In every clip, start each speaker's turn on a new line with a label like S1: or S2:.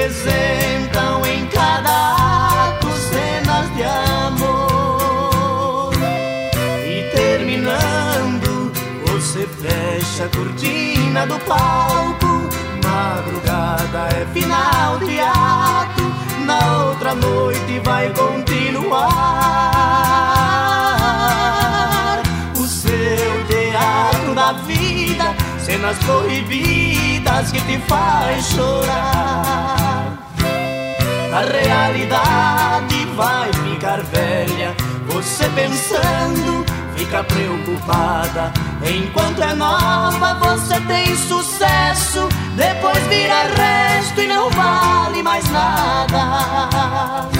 S1: representam em cada ato cenas de amor. E terminando, você fecha a cortina do palco. Madrugada é final de ato, na outra noite vai continuar o seu teatro da vida, cenas proibidas que te faz chorar. A realidade vai ficar velha, você pensando, fica preocupada. Enquanto é nova você tem sucesso, depois vira resto e não vale mais nada.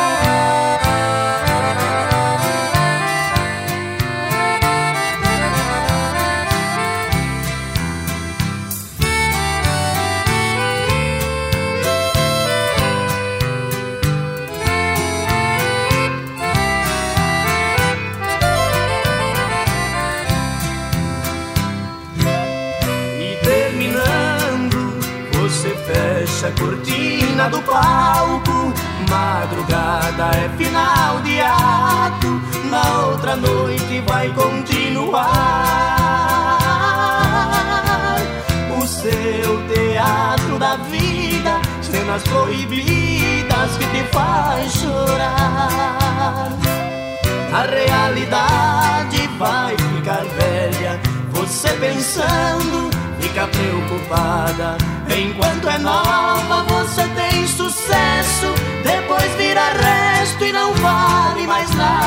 S1: Fecha a cortina do palco, madrugada é final de ato, na outra noite vai continuar o seu teatro da vida, cenas proibidas que te faz chorar. A realidade vai ficar velha, você pensando, fica preocupada. Enquanto é nova você tem sucesso, depois vira resto e não vale mais nada.